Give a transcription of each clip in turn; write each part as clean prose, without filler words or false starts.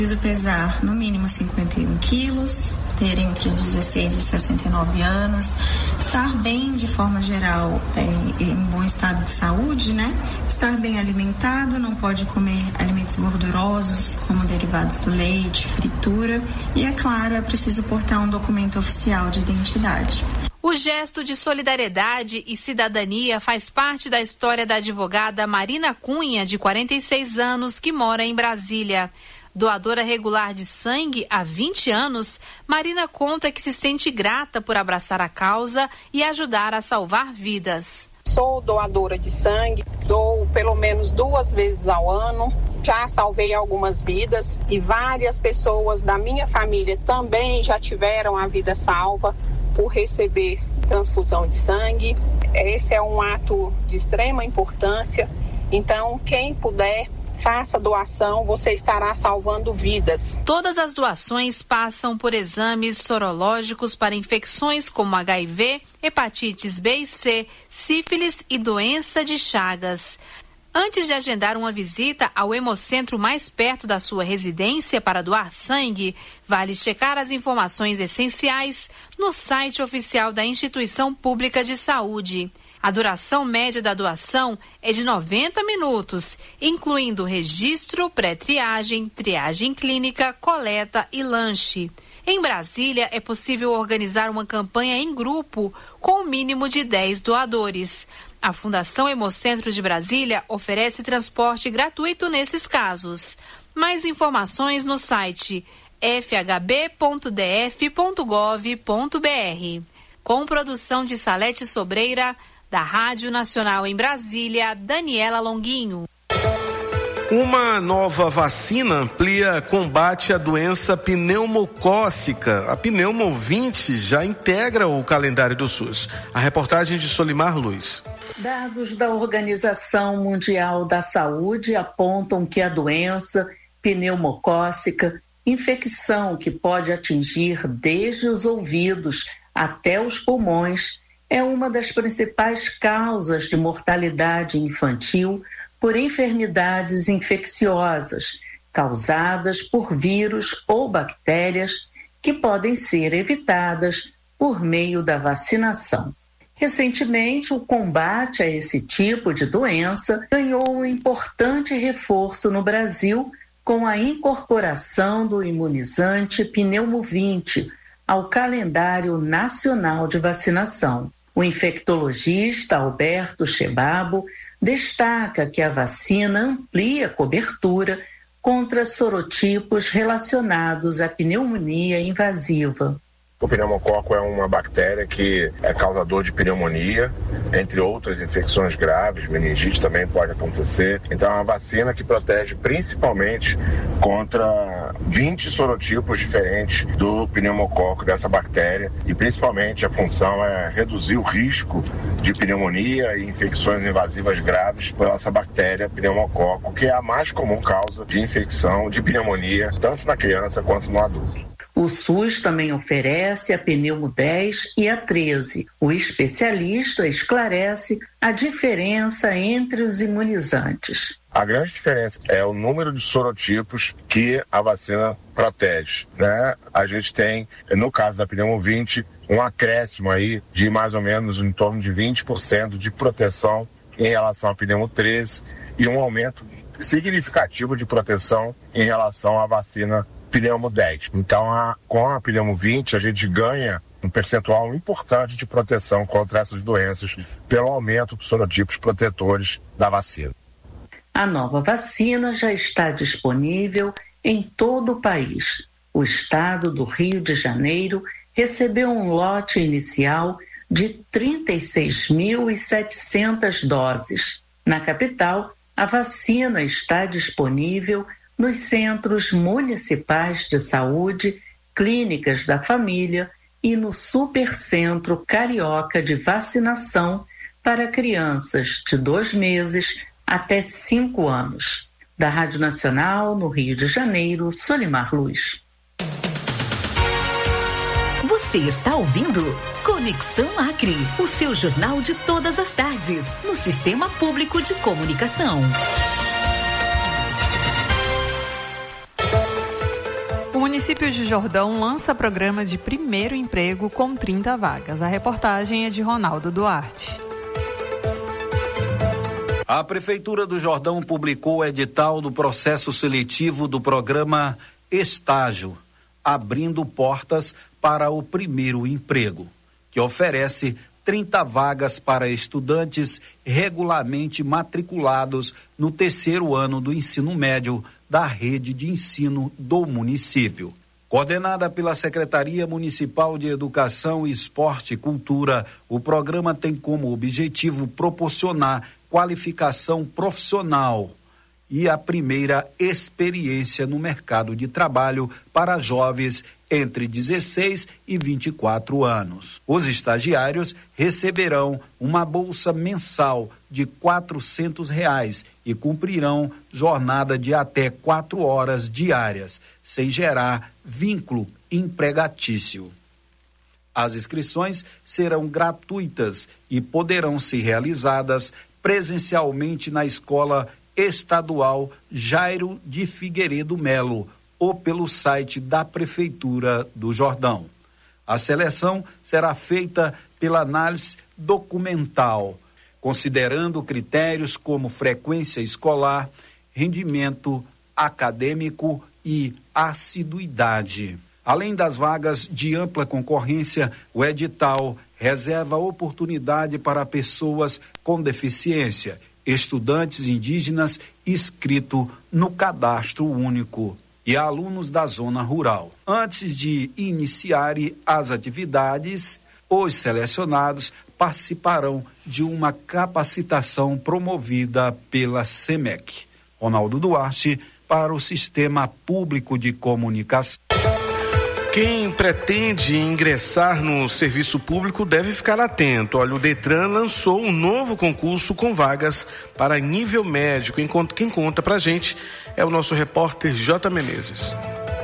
Preciso pesar no mínimo 51 quilos, ter entre 16 e 69 anos, estar bem de forma geral, em bom estado de saúde, né? Estar bem alimentado, não pode comer alimentos gordurosos, como derivados do leite, fritura. E, é claro, é preciso portar um documento oficial de identidade. O gesto de solidariedade e cidadania faz parte da história da advogada Marina Cunha, de 46 anos, que mora em Brasília. Doadora regular de sangue há 20 anos, Marina conta que se sente grata por abraçar a causa e ajudar a salvar vidas. Sou doadora de sangue, dou pelo menos 2 vezes ao ano. Já salvei algumas vidas e várias pessoas da minha família também já tiveram a vida salva por receber transfusão de sangue. Esse é um ato de extrema importância. Então, quem puder, faça doação, você estará salvando vidas. Todas as doações passam por exames sorológicos para infecções como HIV, hepatites B e C, sífilis e doença de Chagas. Antes de agendar uma visita ao hemocentro mais perto da sua residência para doar sangue, vale checar as informações essenciais no site oficial da Instituição Pública de Saúde. A duração média da doação é de 90 minutos, incluindo registro, pré-triagem, triagem clínica, coleta e lanche. Em Brasília, é possível organizar uma campanha em grupo com o mínimo de 10 doadores. A Fundação Hemocentro de Brasília oferece transporte gratuito nesses casos. Mais informações no site fhb.df.gov.br. Com produção de Salete Sobreira, da Rádio Nacional em Brasília, Daniela Longuinho. Uma nova vacina amplia combate à doença pneumocócica. A Pneumo 20 já integra o calendário do SUS. A reportagem de Solimar Luiz. Dados da Organização Mundial da Saúde apontam que a doença pneumocócica, infecção que pode atingir desde os ouvidos até os pulmões, é uma das principais causas de mortalidade infantil por enfermidades infecciosas causadas por vírus ou bactérias que podem ser evitadas por meio da vacinação. Recentemente, o combate a esse tipo de doença ganhou um importante reforço no Brasil com a incorporação do imunizante Pneumo 20 ao calendário nacional de vacinação. O infectologista Alberto Chebabo destaca que a vacina amplia a cobertura contra sorotipos relacionados à pneumonia invasiva. O pneumococo é uma bactéria que é causador de pneumonia, entre outras infecções graves, meningite também pode acontecer. Então é uma vacina que protege principalmente contra 20 sorotipos diferentes do pneumococo, dessa bactéria, e principalmente a função é reduzir o risco de pneumonia e infecções invasivas graves por essa bactéria pneumococo, que é a mais comum causa de infecção de pneumonia, tanto na criança quanto no adulto. O SUS também oferece a Pneumo 10 e a 13. O especialista esclarece a diferença entre os imunizantes. A grande diferença é o número de sorotipos que a vacina protege, né? A gente tem, no caso da Pneumo 20, um acréscimo aí de mais ou menos em torno de 20% de proteção em relação à Pneumo 13 e um aumento significativo de proteção em relação à vacina Pneumo 10. Então, com a Pneumo 20, a gente ganha um percentual importante de proteção contra essas doenças pelo aumento dos sorotipos protetores da vacina. A nova vacina já está disponível em todo o país. O estado do Rio de Janeiro recebeu um lote inicial de 36.700 doses. Na capital, a vacina está disponível nos centros municipais de saúde, clínicas da família e no Supercentro Carioca de Vacinação para crianças de 2 meses até 5 anos. Da Rádio Nacional, no Rio de Janeiro, Solimar Luiz. Você está ouvindo Conexão Acre, o seu jornal de todas as tardes, no Sistema Público de Comunicação. município de Jordão lança programa de primeiro emprego com 30 vagas. A reportagem é de Ronaldo Duarte. A Prefeitura do Jordão publicou o edital do processo seletivo do programa Estágio, abrindo portas para o primeiro emprego, que oferece 30 vagas para estudantes regularmente matriculados no terceiro ano do ensino médio da rede de ensino do município. Coordenada pela Secretaria Municipal de Educação, Esporte e Cultura, o programa tem como objetivo proporcionar qualificação profissional e a primeira experiência no mercado de trabalho para jovens entre 16 e 24 anos. Os estagiários receberão uma bolsa mensal de R$ 400 e cumprirão jornada de até 4 horas diárias, sem gerar vínculo empregatício. As inscrições serão gratuitas e poderão ser realizadas presencialmente na Escola Estadual Jairo de Figueiredo Melo ou pelo site da Prefeitura do Jordão. A seleção será feita pela análise documental, considerando critérios como frequência escolar, rendimento acadêmico e assiduidade. Além das vagas de ampla concorrência, o edital reserva oportunidade para pessoas com deficiência, estudantes indígenas inscritos no cadastro único e alunos da zona rural. Antes de iniciarem as atividades, os selecionados participarão de uma capacitação promovida pela SEMEC. Ronaldo Duarte, para o Sistema Público de Comunicação. Quem pretende ingressar no serviço público deve ficar atento. Olha, o Detran lançou um novo concurso com vagas para nível médio. Quem conta pra gente é o nosso repórter J. Menezes.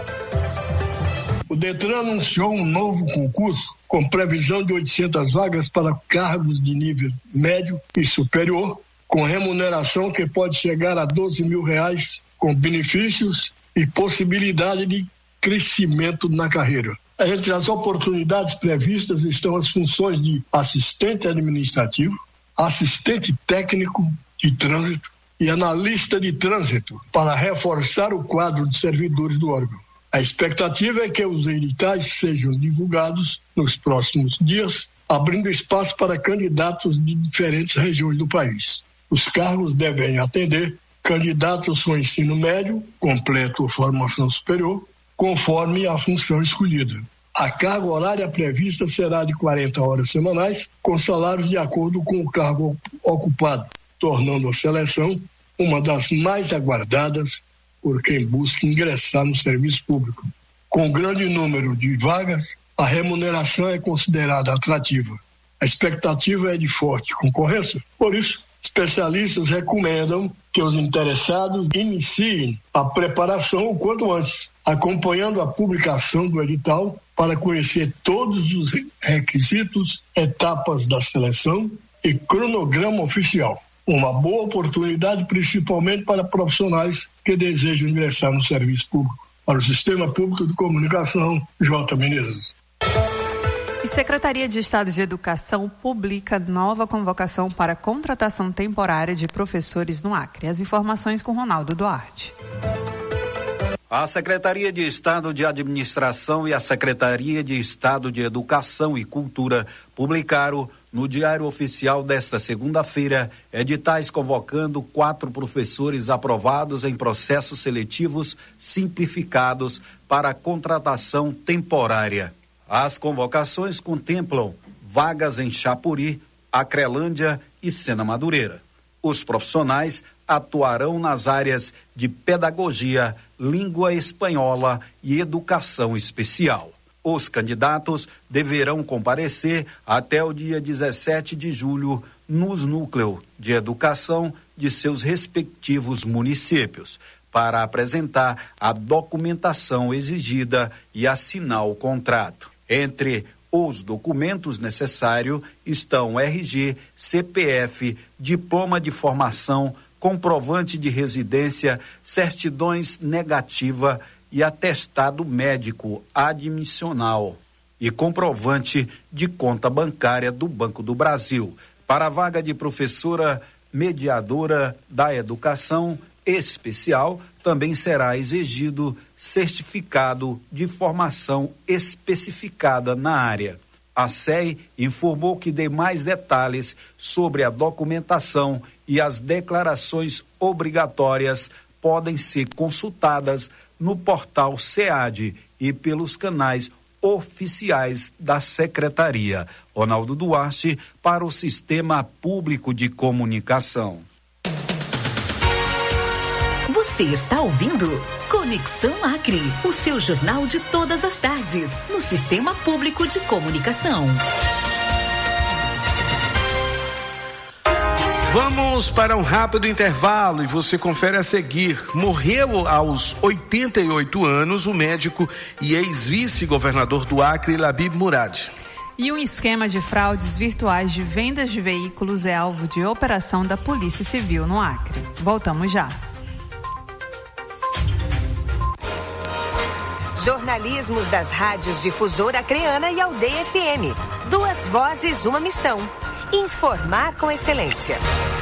O Detran anunciou um novo concurso com previsão de 800 vagas para cargos de nível médio e superior, com remuneração que pode chegar a R$12 mil, com benefícios e possibilidade de crescimento na carreira. Entre as oportunidades previstas estão as funções de assistente administrativo, assistente técnico de trânsito e analista de trânsito, para reforçar o quadro de servidores do órgão. A expectativa é que os editais sejam divulgados nos próximos dias, abrindo espaço para candidatos de diferentes regiões do país. Os cargos devem atender candidatos com ensino médio, completo ou formação superior, conforme a função escolhida. A carga horária prevista será de 40 horas semanais, com salários de acordo com o cargo ocupado, tornando a seleção uma das mais aguardadas por quem busca ingressar no serviço público. Com grande número de vagas, a remuneração é considerada atrativa. A expectativa é de forte concorrência, por isso, especialistas recomendam que os interessados iniciem a preparação o quanto antes, acompanhando a publicação do edital para conhecer todos os requisitos, etapas da seleção e cronograma oficial. Uma boa oportunidade principalmente para profissionais que desejam ingressar no serviço público. Para o Sistema Público de Comunicação, J. Menezes. E Secretaria de Estado de Educação publica nova convocação para contratação temporária de professores no Acre. As informações com Ronaldo Duarte. A Secretaria de Estado de Administração e a Secretaria de Estado de Educação e Cultura publicaram no Diário Oficial desta segunda-feira editais convocando 4 professores aprovados em processos seletivos simplificados para contratação temporária. As convocações contemplam vagas em Chapuri, Acrelândia e Sena Madureira. Os profissionais atuarão nas áreas de pedagogia, língua espanhola e educação especial. Os candidatos deverão comparecer até o dia 17 de julho nos núcleos de educação de seus respectivos municípios, para apresentar a documentação exigida e assinar o contrato. Entre os documentos necessários estão RG, CPF, diploma de formação, comprovante de residência, certidões negativa e atestado médico admissional e comprovante de conta bancária do Banco do Brasil. Para a vaga de professora mediadora da educação especial, também será exigido certificado de formação especificada na área. A SEI informou que dê mais detalhes sobre a documentação e as declarações obrigatórias podem ser consultadas no portal SEAD e pelos canais oficiais da Secretaria. Ronaldo Duarte, para o Sistema Público de Comunicação. Você está ouvindo Conexão Acre, o seu jornal de todas as tardes, no Sistema Público de Comunicação. Vamos para um rápido intervalo e você confere a seguir. Morreu aos 88 anos o médico e ex-vice-governador do Acre, Labib Murad. E um esquema de fraudes virtuais de vendas de veículos é alvo de operação da Polícia Civil no Acre. Voltamos já. Jornalismos das rádios Difusora Acreana e Aldeia FM. 2 vozes, uma missão. Informar com excelência.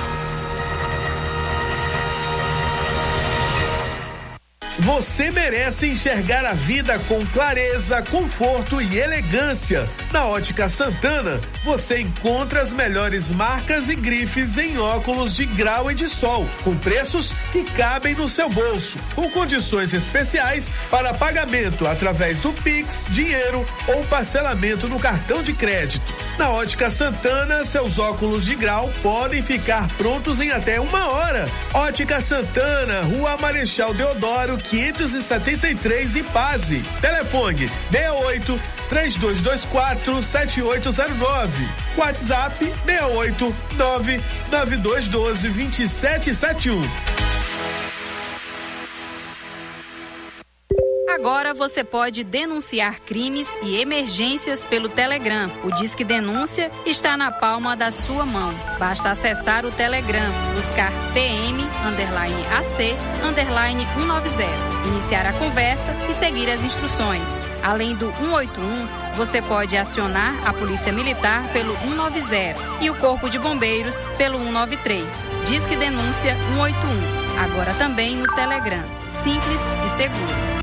Você merece enxergar a vida com clareza, conforto e elegância. Na Ótica Santana, você encontra as melhores marcas e grifes em óculos de grau e de sol, com preços que cabem no seu bolso, com condições especiais para pagamento através do Pix, dinheiro ou parcelamento no cartão de crédito. Na Ótica Santana, seus óculos de grau podem ficar prontos em até 1 hora. Ótica Santana, Rua Marechal Deodoro, 573 Ipaze. Telefone 68-3224-7809. WhatsApp 689-9212-2771. Agora você pode denunciar crimes e emergências pelo Telegram. O Disque Denúncia está na palma da sua mão. Basta acessar o Telegram, buscar PM_AC_190, iniciar a conversa e seguir as instruções. Além do 181, você pode acionar a Polícia Militar pelo 190 e o Corpo de Bombeiros pelo 193. Disque Denúncia 181, agora também no Telegram. Simples e seguro.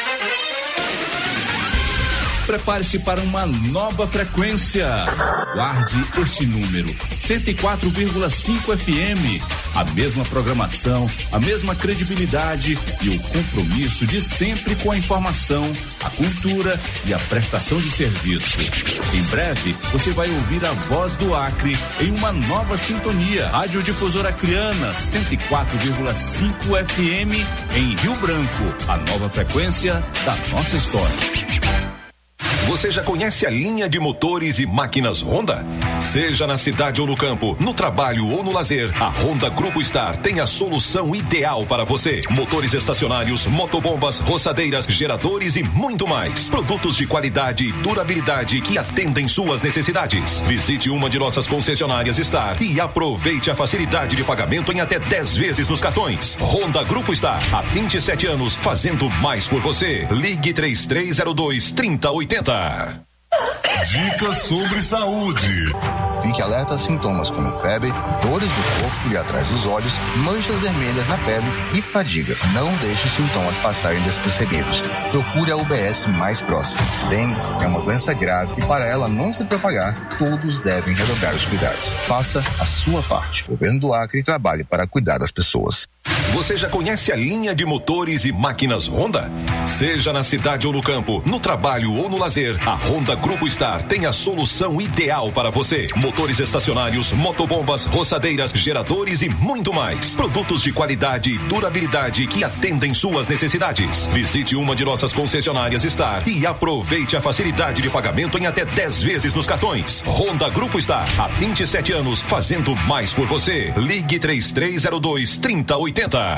Prepare-se para uma nova frequência. Guarde este número: 104,5 FM. A mesma programação, a mesma credibilidade e o compromisso de sempre com a informação, a cultura e a prestação de serviço. Em breve, você vai ouvir a voz do Acre em uma nova sintonia. Rádio Difusora Acreana, 104,5 FM em Rio Branco. A nova frequência da nossa história. Você já conhece a linha de motores e máquinas Honda? Seja na cidade ou no campo, no trabalho ou no lazer, a Honda Grupo Star tem a solução ideal para você. Motores estacionários, motobombas, roçadeiras, geradores e muito mais. Produtos de qualidade e durabilidade que atendem suas necessidades. Visite uma de nossas concessionárias Star e aproveite a facilidade de pagamento em até 10 vezes nos cartões. Honda Grupo Star, há 27 anos, fazendo mais por você. Ligue 3302-3080. Dicas sobre saúde. Fique alerta a sintomas como febre, dores do corpo e atrás dos olhos, manchas vermelhas na pele e fadiga. Não deixe os sintomas passarem despercebidos. Procure a UBS mais próxima. Dengue é uma doença grave e para ela não se propagar, todos devem redobrar os cuidados. Faça a sua parte. O Governo do Acre trabalhe para cuidar das pessoas. Você já conhece a linha de motores e máquinas Honda? Seja na cidade ou no campo, no trabalho ou no lazer, a Honda Grupo Star tem a solução ideal para você. Motores estacionários, motobombas, roçadeiras, geradores e muito mais. Produtos de qualidade e durabilidade que atendem suas necessidades. Visite uma de nossas concessionárias Star e aproveite a facilidade de pagamento em até 10 vezes nos cartões. Honda Grupo Star, há 27 anos, fazendo mais por você. Ligue 3302-3080.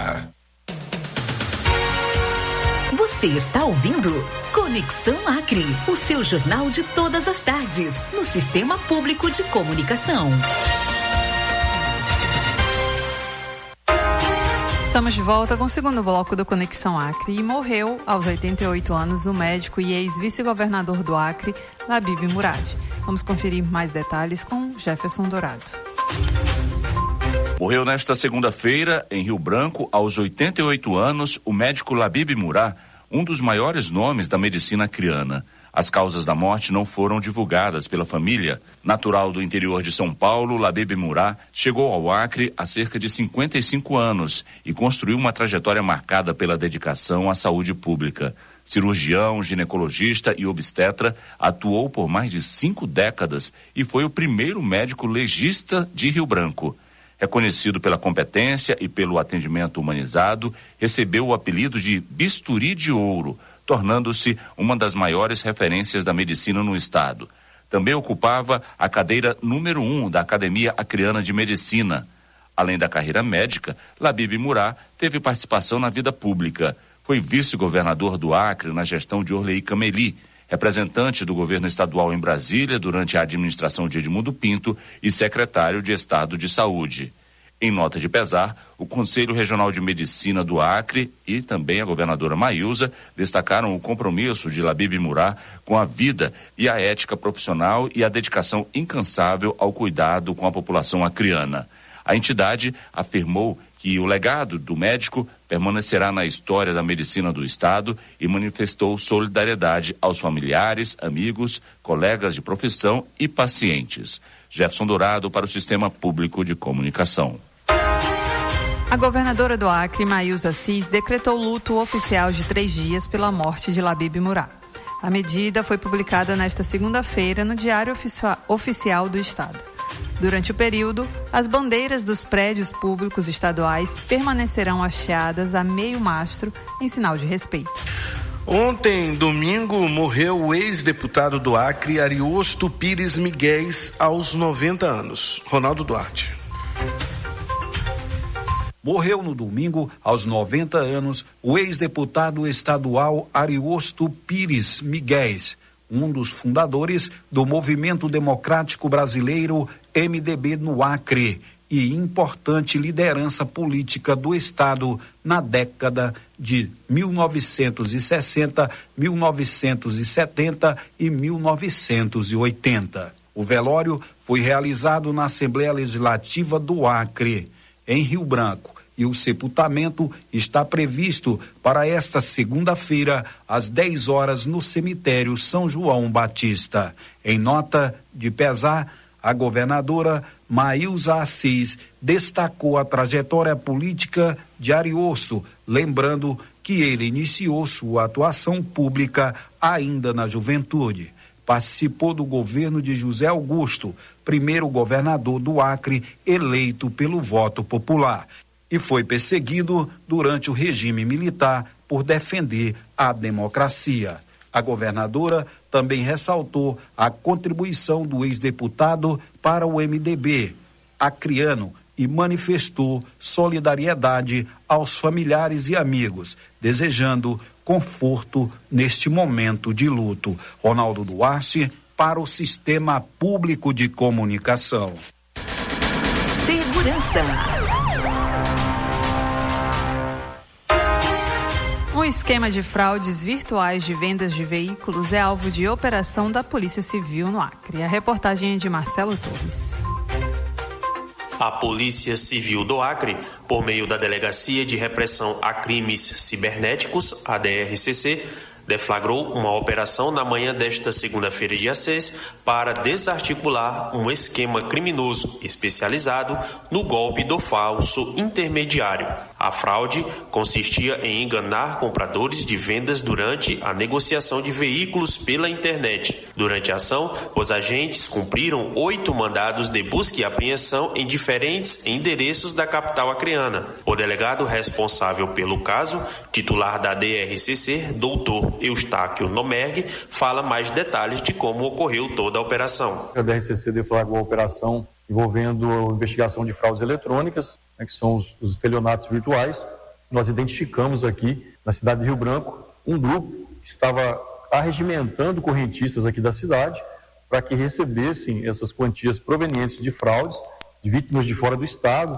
Você está ouvindo Conexão Acre, o seu jornal de todas as tardes, no Sistema Público de Comunicação. Estamos de volta com o segundo bloco do Conexão Acre e morreu aos 88 anos o médico e ex-vice-governador do Acre, Labib Murad. Vamos conferir mais detalhes com Jefferson Dourado. Morreu nesta segunda-feira, em Rio Branco, aos 88 anos, o médico Labib Murad, um dos maiores nomes da medicina acreana. As causas da morte não foram divulgadas pela família. Natural do interior de São Paulo, Labib Murad chegou ao Acre há cerca de 55 anos e construiu uma trajetória marcada pela dedicação à saúde pública. Cirurgião, ginecologista e obstetra, atuou por mais de 5 décadas e foi o primeiro médico legista de Rio Branco. Reconhecido pela competência e pelo atendimento humanizado, recebeu o apelido de Bisturi de Ouro, tornando-se uma das maiores referências da medicina no estado. Também ocupava a cadeira número 1 da Academia Acreana de Medicina. Além da carreira médica, Labib Murad teve participação na vida pública. Foi vice-governador do Acre na gestão de Orley Cameli, representante do governo estadual em Brasília durante a administração de Edmundo Pinto e secretário de Estado de Saúde. Em nota de pesar, o Conselho Regional de Medicina do Acre e também a governadora Maílza destacaram o compromisso de Labib Murad com a vida e a ética profissional e a dedicação incansável ao cuidado com a população acreana. A entidade afirmou que o legado do médico permanecerá na história da medicina do estado e manifestou solidariedade aos familiares, amigos, colegas de profissão e pacientes. Jefferson Dourado para o Sistema Público de Comunicação. A governadora do Acre, Maílza Assis, decretou luto oficial de 3 dias pela morte de Labib Murad. A medida foi publicada nesta segunda-feira no Diário Oficial do Estado. Durante o período, as bandeiras dos prédios públicos estaduais permanecerão hasteadas a meio mastro em sinal de respeito. Ontem, domingo, morreu o ex-deputado do Acre, Ariosto Pires Miguéis, aos 90 anos. Ronaldo Duarte. Morreu no domingo, aos 90 anos, o ex-deputado estadual Ariosto Pires Miguéis, um dos fundadores do Movimento Democrático Brasileiro, MDB, no Acre, e importante liderança política do estado na década de 1960, 1970 e 1980. O velório foi realizado na Assembleia Legislativa do Acre, em Rio Branco, e o sepultamento está previsto para esta segunda-feira, às 10 horas, no cemitério São João Batista. Em nota de pesar, a governadora Maílza Assis destacou a trajetória política de Ariosto, lembrando que ele iniciou sua atuação pública ainda na juventude. Participou do governo de José Augusto, primeiro governador do Acre, eleito pelo voto popular, e foi perseguido durante o regime militar por defender a democracia. A governadora também ressaltou a contribuição do ex-deputado para o MDB acreano e manifestou solidariedade aos familiares e amigos, desejando conforto neste momento de luto. Ronaldo Duarte para o Sistema Público de Comunicação. Segurança. Um esquema de fraudes virtuais de vendas de veículos é alvo de operação da Polícia Civil no Acre. A reportagem é de Marcelo Torres. A Polícia Civil do Acre, por meio da Delegacia de Repressão a Crimes Cibernéticos, a DRCC, deflagrou uma operação na manhã desta segunda-feira, dia 6, para desarticular um esquema criminoso especializado no golpe do falso intermediário. A fraude consistia em enganar compradores de vendas durante a negociação de veículos pela internet. Durante a ação, os agentes cumpriram 8 mandados de busca e apreensão em diferentes endereços da capital acreana. O delegado responsável pelo caso, titular da DRCC, doutor Eustáquio Nomergue, fala mais detalhes de como ocorreu toda a operação. A DRCC deflagrou a operação envolvendo a investigação de fraudes eletrônicas, que são os estelionatos virtuais. Nós identificamos aqui, na cidade de Rio Branco, um grupo que estava arregimentando correntistas aqui da cidade para que recebessem essas quantias provenientes de fraudes, de vítimas de fora do estado,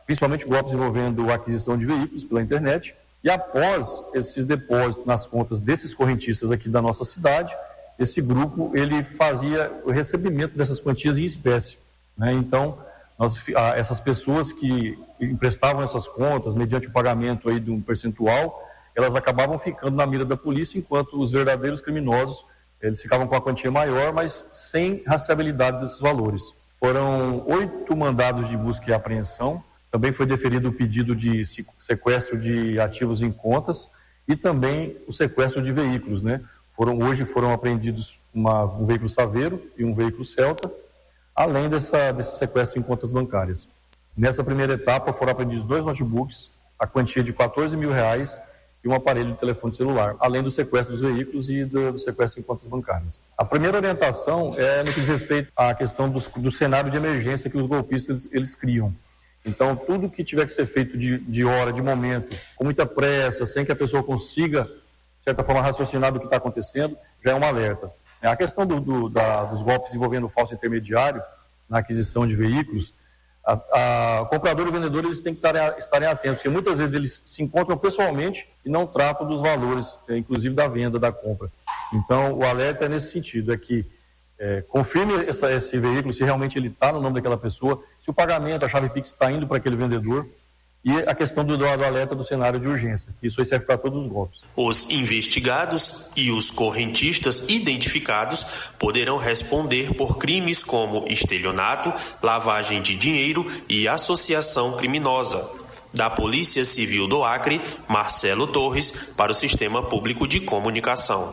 principalmente golpes envolvendo aquisição de veículos pela internet. E após esses depósitos nas contas desses correntistas aqui da nossa cidade, esse grupo ele fazia o recebimento dessas quantias em espécie, né? Então, essas pessoas que emprestavam essas contas mediante o pagamento aí de um percentual, elas acabavam ficando na mira da polícia, enquanto os verdadeiros criminosos eles ficavam com a quantia maior, mas sem rastreabilidade desses valores. Foram 8 mandados de busca e apreensão. Também foi deferido o pedido de sequestro de ativos em contas e também o sequestro de veículos, né? Hoje foram apreendidos um veículo Saveiro e um veículo Celta, além desse sequestro em contas bancárias. Nessa primeira etapa foram apreendidos 2 notebooks, a quantia de R$14 mil e um aparelho de telefone celular, além do sequestro dos veículos e do sequestro em contas bancárias. A primeira orientação é no que diz respeito à questão do cenário de emergência que os golpistas eles criam. Então, tudo que tiver que ser feito de hora, de momento, com muita pressa, sem que a pessoa consiga, de certa forma, raciocinar do que está acontecendo, já é um alerta. A questão dos golpes envolvendo falso intermediário na aquisição de veículos, o comprador e o vendedor eles têm que estarem atentos, porque muitas vezes eles se encontram pessoalmente e não tratam dos valores, inclusive da venda, da compra. Então, o alerta é nesse sentido, é que confirme esse veículo, se realmente ele está no nome daquela pessoa, se o pagamento, a chave Pix está indo para aquele vendedor, e a questão do alerta do cenário de urgência, que isso aí serve para todos os golpes. Os investigados e os correntistas identificados poderão responder por crimes como estelionato, lavagem de dinheiro e associação criminosa. Da Polícia Civil do Acre, Marcelo Torres, para o Sistema Público de Comunicação.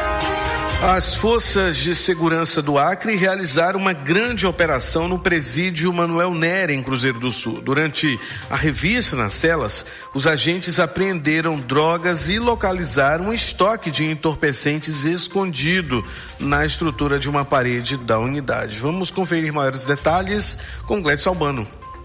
As forças de segurança do Acre realizaram uma grande operação no presídio Manuel Nery, em Cruzeiro do Sul. Durante a revista nas celas, os agentes apreenderam drogas e localizaram um estoque de entorpecentes escondido na estrutura de uma parede da unidade. Vamos conferir maiores detalhes com Gleidson Albano.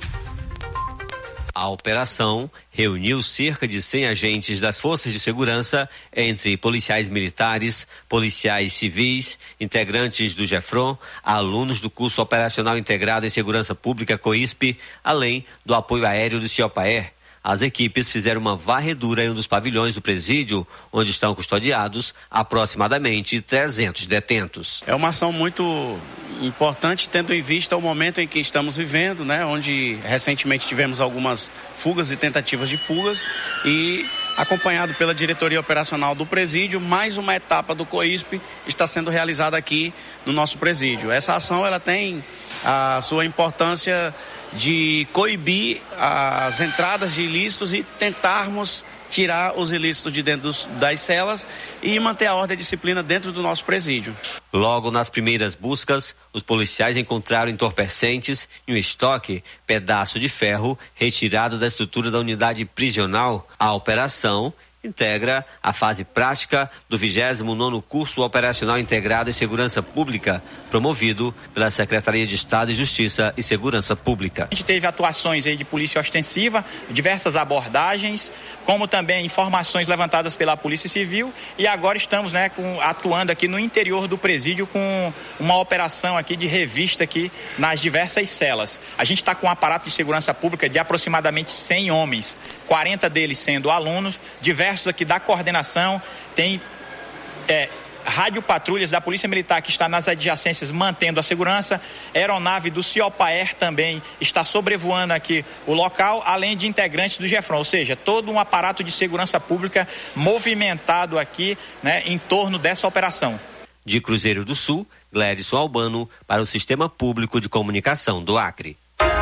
A operação reuniu cerca de 100 agentes das forças de segurança, entre policiais militares, policiais civis, integrantes do GEFRON, alunos do curso operacional integrado em segurança pública COISP, além do apoio aéreo do CIOPAER. As equipes fizeram uma varredura em um dos pavilhões do presídio, onde estão custodiados aproximadamente 300 detentos. É uma ação muito importante, tendo em vista o momento em que estamos vivendo, né? Onde recentemente tivemos algumas fugas e tentativas de fugas e, acompanhado pela diretoria operacional do presídio, mais uma etapa do COISP está sendo realizada aqui no nosso presídio. Essa ação ela tem a sua importância de coibir as entradas de ilícitos e tentarmos tirar os ilícitos de dentro das celas e manter a ordem e a disciplina dentro do nosso presídio. Logo nas primeiras buscas, os policiais encontraram entorpecentes e um estoque, pedaço de ferro, retirado da estrutura da unidade prisional. A operação integra a fase prática do 29º Curso Operacional Integrado em Segurança Pública, promovido pela Secretaria de Estado de Justiça e Segurança Pública. A gente teve atuações aí de polícia ostensiva, diversas abordagens, como também informações levantadas pela Polícia Civil, e agora estamos, atuando aqui no interior do presídio com uma operação aqui de revista aqui nas diversas celas. A gente está com um aparato de segurança pública de aproximadamente 100 homens, 40 deles sendo alunos, diversos aqui da coordenação, tem radiopatrulhas da Polícia Militar que está nas adjacências mantendo a segurança, aeronave do CIOPAER também está sobrevoando aqui o local, além de integrantes do GEFRON, ou seja, todo um aparato de segurança pública movimentado aqui, em torno dessa operação. De Cruzeiro do Sul, Gleidson Albano para o Sistema Público de Comunicação do Acre.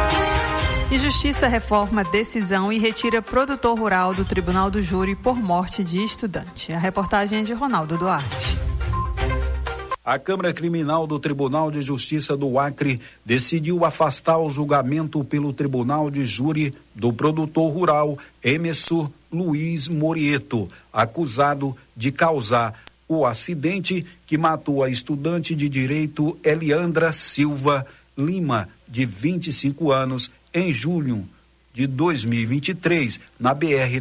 E Justiça reforma decisão e retira produtor rural do Tribunal do Júri por morte de estudante. A reportagem é de Ronaldo Duarte. A Câmara Criminal do Tribunal de Justiça do Acre decidiu afastar o julgamento pelo Tribunal de Júri do produtor rural Emerson Luiz Morieto, acusado de causar o acidente que matou a estudante de direito Eliandra Silva Lima, de 25 anos, em julho de 2023, na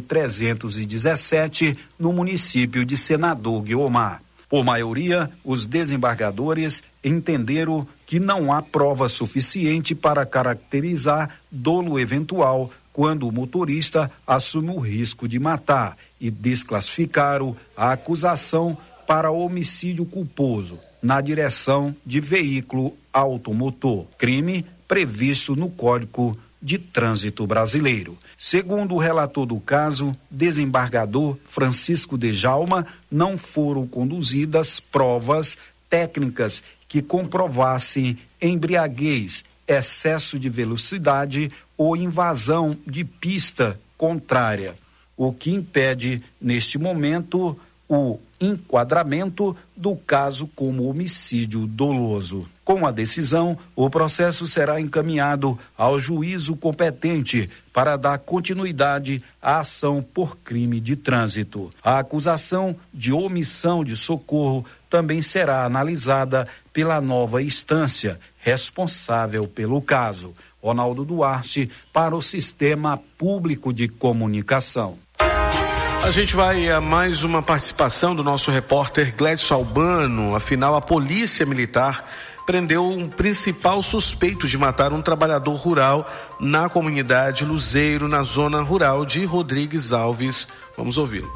BR-317, no município de Senador Guiomar. Por maioria, os desembargadores entenderam que não há prova suficiente para caracterizar dolo eventual quando o motorista assume o risco de matar, e desclassificaram a acusação para homicídio culposo na direção de veículo automotor, crime previsto no Código de Trânsito Brasileiro. Segundo o relator do caso, desembargador Francisco Djalma, não foram conduzidas provas técnicas que comprovassem embriaguez, excesso de velocidade ou invasão de pista contrária, o que impede, neste momento, o enquadramento do caso como homicídio doloso. Com a decisão, o processo será encaminhado ao juízo competente para dar continuidade à ação por crime de trânsito. A acusação de omissão de socorro também será analisada pela nova instância responsável pelo caso. Ronaldo Duarte, para o Sistema Público de Comunicação. A gente vai a mais uma participação do nosso repórter Gledson Albano. Afinal, a Polícia Militar prendeu um principal suspeito de matar um trabalhador rural na comunidade Luzeiro, na zona rural de Rodrigues Alves. Vamos ouvi-lo.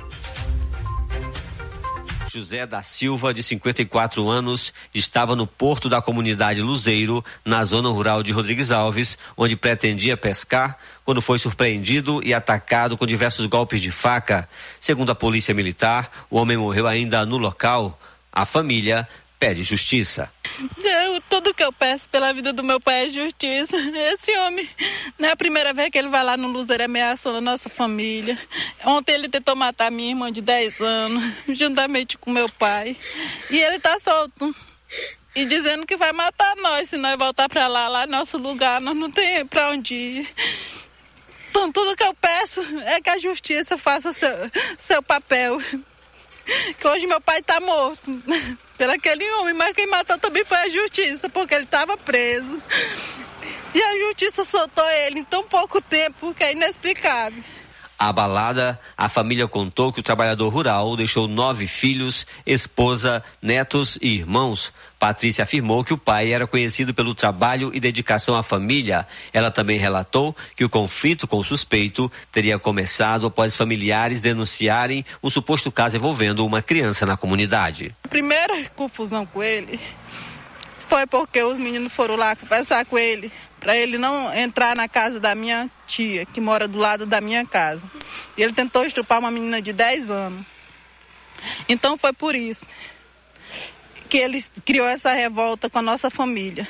José da Silva, de 54 anos, estava no porto da comunidade Luzeiro, na zona rural de Rodrigues Alves, onde pretendia pescar, quando foi surpreendido e atacado com diversos golpes de faca. Segundo a Polícia Militar, o homem morreu ainda no local. A família pede justiça. Tudo que eu peço pela vida do meu pai é justiça. Esse homem, não é a primeira vez que ele vai lá no Luzeiro ameaçando a nossa família. Ontem ele tentou matar minha irmã de 10 anos, juntamente com meu pai. E ele tá solto. E dizendo que vai matar nós, se nós voltar pra lá é nosso lugar, nós não tem pra onde ir. Então tudo que eu peço é que a justiça faça seu papel. Que hoje meu pai tá morto pelo aquele homem, mas quem matou também foi a justiça, porque ele estava preso. E a justiça soltou ele em tão pouco tempo que é inexplicável. Abalada, a família contou que o trabalhador rural deixou 9 filhos, esposa, netos e irmãos. Patrícia afirmou que o pai era conhecido pelo trabalho e dedicação à família. Ela também relatou que o conflito com o suspeito teria começado após familiares denunciarem um suposto caso envolvendo uma criança na comunidade. A primeira confusão com ele foi porque os meninos foram lá conversar com ele, para ele não entrar na casa da minha tia, que mora do lado da minha casa. E ele tentou estrupar uma menina de 10 anos. Então foi por isso que ele criou essa revolta com a nossa família.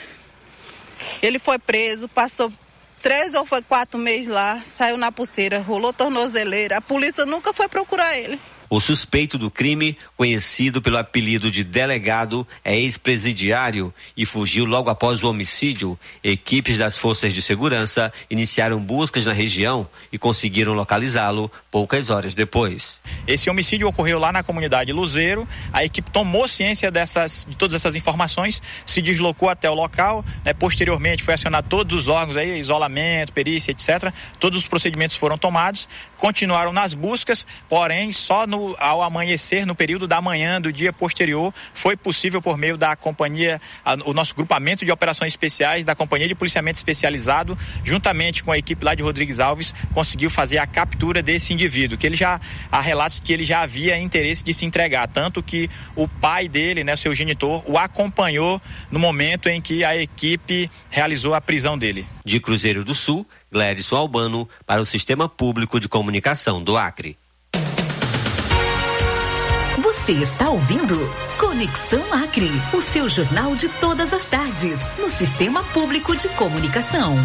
Ele foi preso, passou 3 ou 4 meses lá, saiu na pulseira, rolou tornozeleira. A polícia nunca foi procurar ele. O suspeito do crime, conhecido pelo apelido de delegado, é ex-presidiário e fugiu logo após o homicídio. Equipes das forças de segurança iniciaram buscas na região e conseguiram localizá-lo poucas horas depois. Esse homicídio ocorreu lá na comunidade Luzeiro. A equipe tomou ciência de todas essas informações, se deslocou até o local, posteriormente foi acionado todos os órgãos, aí, isolamento, perícia, etc. Todos os procedimentos foram tomados, continuaram nas buscas, porém só ao amanhecer, no período da manhã do dia posterior, foi possível, por meio da companhia, o nosso grupamento de operações especiais da Companhia de Policiamento Especializado, juntamente com a equipe lá de Rodrigues Alves, conseguiu fazer a captura desse indivíduo, que há relatos que ele já havia interesse de se entregar, tanto que o pai dele, seu genitor, o acompanhou no momento em que a equipe realizou a prisão dele. De Cruzeiro do Sul, Gledson Albano, para o Sistema Público de Comunicação do Acre. Você está ouvindo Conexão Acre, o seu jornal de todas as tardes, no Sistema Público de Comunicação.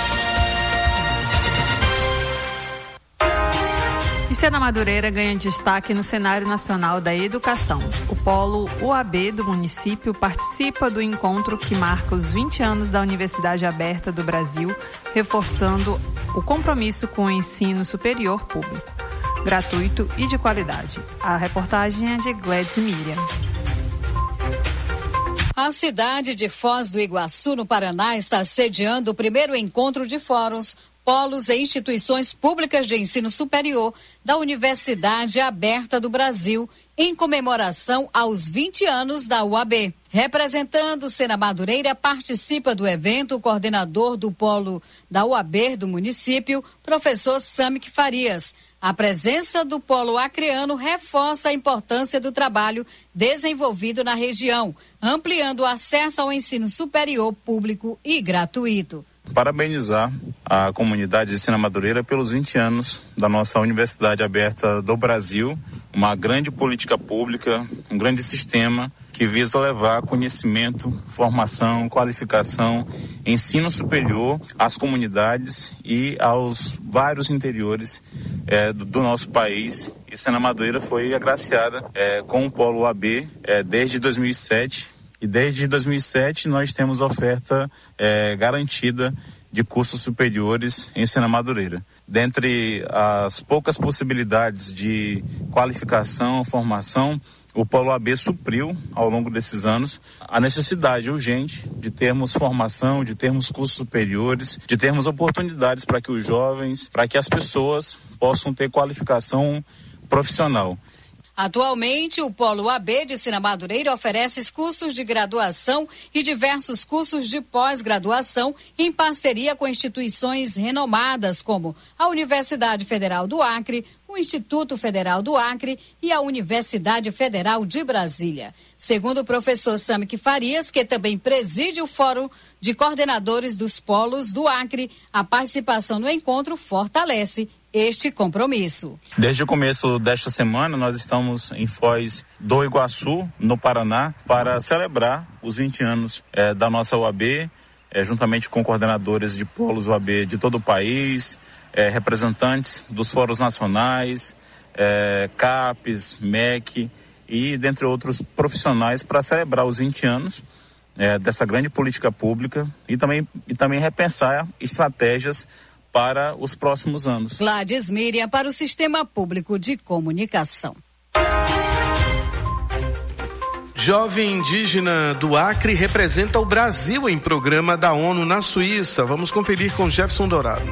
Ensina Madureira ganha destaque no cenário nacional da educação. O polo UAB do município participa do encontro que marca os 20 anos da Universidade Aberta do Brasil, reforçando o compromisso com o ensino superior público, gratuito e de qualidade. A reportagem é de Gladys Miriam. A cidade de Foz do Iguaçu, no Paraná, está sediando o primeiro encontro de fóruns, polos e instituições públicas de ensino superior da Universidade Aberta do Brasil, em comemoração aos 20 anos da UAB. Representando Sena Madureira, participa do evento o coordenador do polo da UAB do município, professor Samick Farias. A presença do polo acreano reforça a importância do trabalho desenvolvido na região, ampliando o acesso ao ensino superior público e gratuito. Parabenizar a comunidade de Sena Madureira pelos 20 anos da nossa Universidade Aberta do Brasil, uma grande política pública, um grande sistema que visa levar conhecimento, formação, qualificação, ensino superior às comunidades e aos vários interiores do nosso país. E Sena Madureira foi agraciada com o Polo UAB desde 2007. E desde 2007 nós temos oferta garantida de cursos superiores em Sena Madureira. Dentre as poucas possibilidades de qualificação, formação, o Polo AB supriu, ao longo desses anos, a necessidade urgente de termos formação, de termos cursos superiores, de termos oportunidades para que os jovens, para que as pessoas possam ter qualificação profissional. Atualmente, o Polo AB de Sena Madureira oferece cursos de graduação e diversos cursos de pós-graduação em parceria com instituições renomadas como a Universidade Federal do Acre, o Instituto Federal do Acre e a Universidade Federal de Brasília. Segundo o professor Samick Farias, que também preside o Fórum de Coordenadores dos Polos do Acre, a participação no encontro fortalece este compromisso. Desde o começo desta semana, nós estamos em Foz do Iguaçu, no Paraná, para celebrar os 20 anos da nossa UAB, juntamente com coordenadores de polos UAB de todo o país, representantes dos fóruns nacionais, CAPES, MEC e dentre outros profissionais, para celebrar os 20 anos dessa grande política pública e também repensar estratégias para os próximos anos. Gladys Miriam para o Sistema Público de Comunicação. Jovem indígena do Acre representa o Brasil em programa da ONU na Suíça. Vamos conferir com Jefferson Dourado.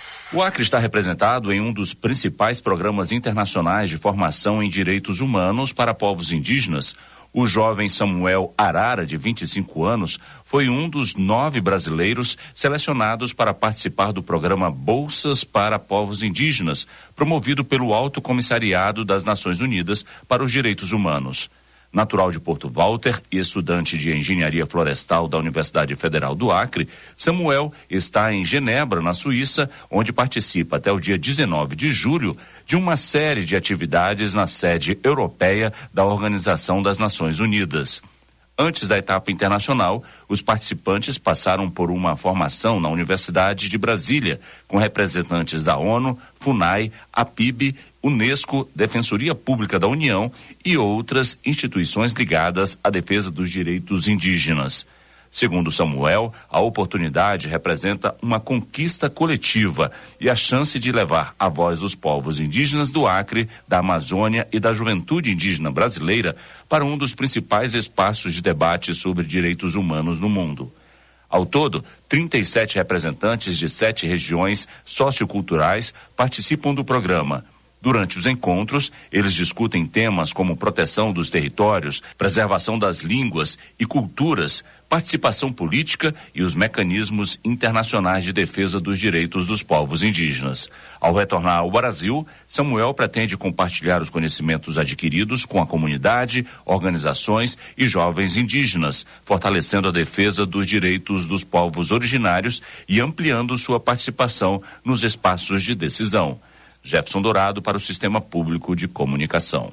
O Acre está representado em um dos principais programas internacionais de formação em direitos humanos para povos indígenas. O jovem Samuel Arara, de 25 anos, foi um dos 9 brasileiros selecionados para participar do programa Bolsas para Povos Indígenas, promovido pelo Alto Comissariado das Nações Unidas para os Direitos Humanos. Natural de Porto Walter e estudante de Engenharia Florestal da Universidade Federal do Acre, Samuel está em Genebra, na Suíça, onde participa até o dia 19 de julho de uma série de atividades na sede europeia da Organização das Nações Unidas. Antes da etapa internacional, os participantes passaram por uma formação na Universidade de Brasília, com representantes da ONU, FUNAI, APIB, Unesco, Defensoria Pública da União e outras instituições ligadas à defesa dos direitos indígenas. Segundo Samuel, a oportunidade representa uma conquista coletiva e a chance de levar a voz dos povos indígenas do Acre, da Amazônia e da juventude indígena brasileira para um dos principais espaços de debate sobre direitos humanos no mundo. Ao todo, 37 representantes de 7 regiões socioculturais participam do programa. Durante os encontros, eles discutem temas como proteção dos territórios, preservação das línguas e culturas, participação política e os mecanismos internacionais de defesa dos direitos dos povos indígenas. Ao retornar ao Brasil, Samuel pretende compartilhar os conhecimentos adquiridos com a comunidade, organizações e jovens indígenas, fortalecendo a defesa dos direitos dos povos originários e ampliando sua participação nos espaços de decisão. Jefferson Dourado para o Sistema Público de Comunicação.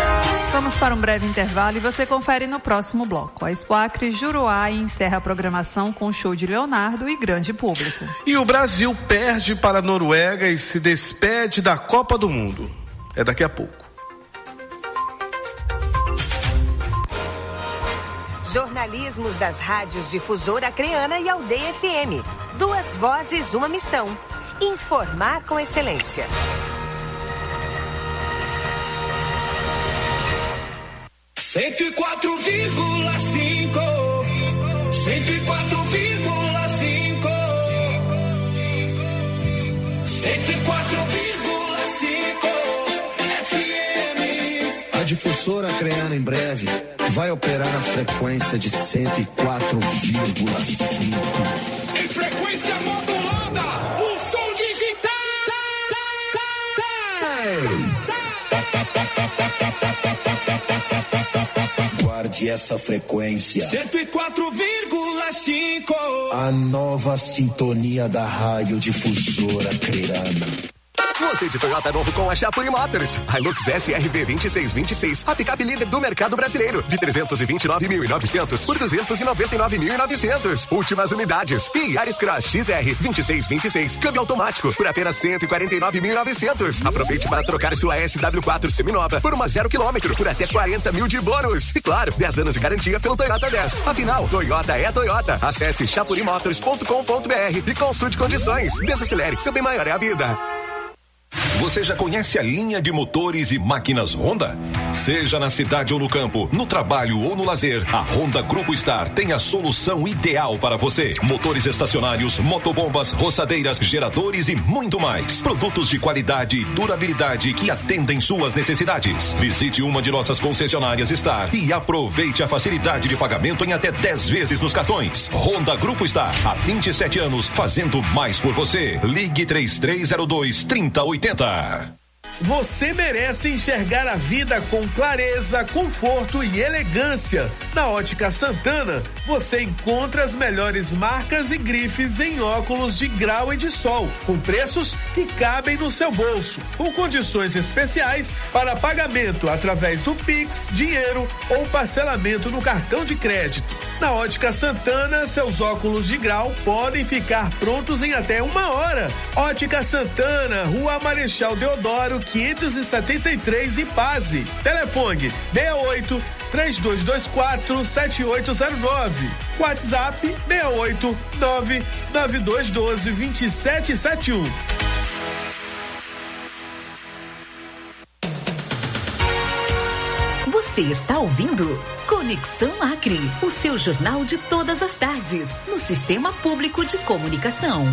Vamos para um breve intervalo e você confere no próximo bloco. A Expo Acre Juruá encerra a programação com show de Leonardo e grande público. E o Brasil perde para a Noruega e se despede da Copa do Mundo. É daqui a pouco. Jornalismos das rádios Difusora Acreana e Aldeia FM. 2 vozes, uma missão. Informar com excelência. Cento e 104,5. 104,5. 104,5 FM. Difusora Acreana em breve vai operar na frequência de 104,5. Em frequência modulada, um som digital. Guarde essa frequência. 104,5. A nova sintonia da Rádio Difusora Acreana. Você de Toyota novo com a Chapuri Motors. Hilux SRV 2626, a picape líder do mercado brasileiro, de 329.900 por 299.900. Últimas unidades. E Yaris Cross XR 2626, câmbio automático, por apenas 149.900. Aproveite para trocar sua SW4 seminova por uma 0 km por até 40 mil de bônus. E claro, 10 anos de garantia pelo Toyota 10. Afinal, Toyota é Toyota. Acesse chapurimotors.com.br e consulte condições. Desacelere, seu bem maior é a vida. Você já conhece a linha de motores e máquinas Honda? Seja na cidade ou no campo, no trabalho ou no lazer, a Honda Grupo Star tem a solução ideal para você. Motores estacionários, motobombas, roçadeiras, geradores e muito mais. Produtos de qualidade e durabilidade que atendem suas necessidades. Visite uma de nossas concessionárias Star e aproveite a facilidade de pagamento em até 10 vezes nos cartões. Honda Grupo Star, há 27 anos, fazendo mais por você. Ligue 3302-3080. Você merece enxergar a vida com clareza, conforto e elegância. Na Ótica Santana, você encontra as melhores marcas e grifes em óculos de grau e de sol, com preços que cabem no seu bolso, com condições especiais para pagamento através do Pix, dinheiro ou parcelamento no cartão de crédito. Na Ótica Santana, seus óculos de grau podem ficar prontos em até 1 hora. Ótica Santana, Rua Marechal Deodoro, 573, Ipase. Telefone 68 3224 7809. WhatsApp 68 99212 2771. Você está ouvindo Conexão Acre, o seu jornal de todas as tardes, no Sistema Público de Comunicação.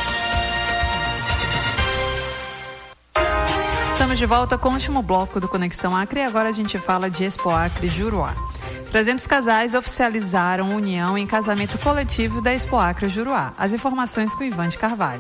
Estamos de volta com o último bloco do Conexão Acre e agora a gente fala de Expo Acre Juruá. 300 casais oficializaram união em casamento coletivo da Expo Acre Juruá. As informações com Ivan de Carvalho.